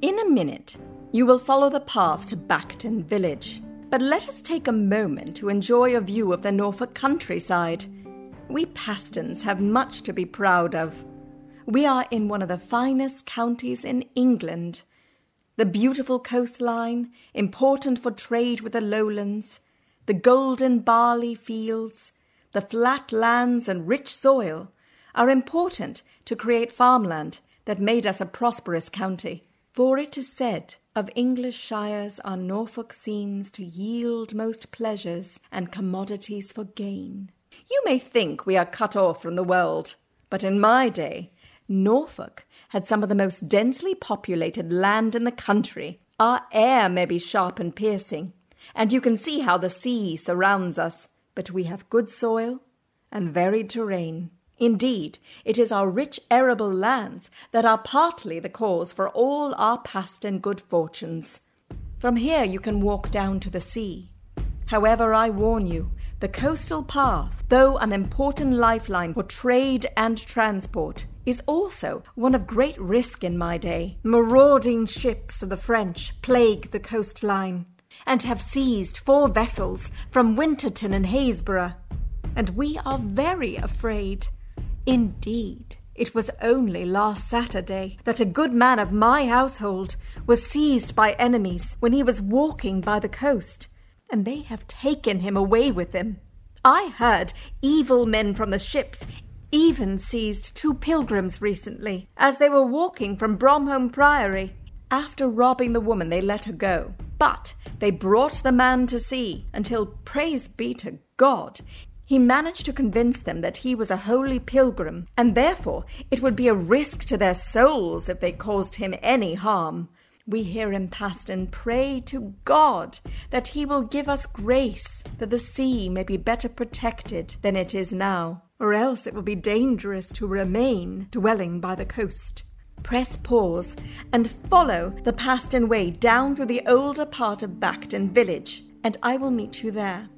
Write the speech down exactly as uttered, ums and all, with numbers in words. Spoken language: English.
In a minute, you will follow the path to Bacton village. But let us take a moment to enjoy a view of the Norfolk countryside. We Pastons have much to be proud of. We are in one of the finest counties in England. The beautiful coastline, important for trade with the lowlands, the golden barley fields, the flat lands and rich soil are important to create farmland that made us a prosperous county. For it is said, of English shires our Norfolk seems to yield most pleasures and commodities for gain. You may think we are cut off from the world, but in my day, Norfolk had some of the most densely populated land in the country. Our air may be sharp and piercing, and you can see how the sea surrounds us, but we have good soil and varied terrain. Indeed, it is our rich arable lands that are partly the cause for all our past and good fortunes. From here you can walk down to the sea. However, I warn you, the coastal path, though an important lifeline for trade and transport, is also one of great risk in my day. Marauding ships of the French plague the coastline, and have seized four vessels from Winterton and Haysborough, and we are very afraid. Indeed, it was only last Saturday that a good man of my household was seized by enemies when he was walking by the coast, and they have taken him away with them. I heard evil men from the ships even seized two pilgrims recently as they were walking from Bromholm Priory. After robbing the woman, they let her go, but they brought the man to sea until, praise be to God, he managed to convince them that he was a holy pilgrim, and therefore it would be a risk to their souls if they caused him any harm. We here in Paston pray to God that he will give us grace, that the sea may be better protected than it is now, or else it will be dangerous to remain dwelling by the coast. Press pause and follow the Paston Way down through the older part of Bacton village, and I will meet you there.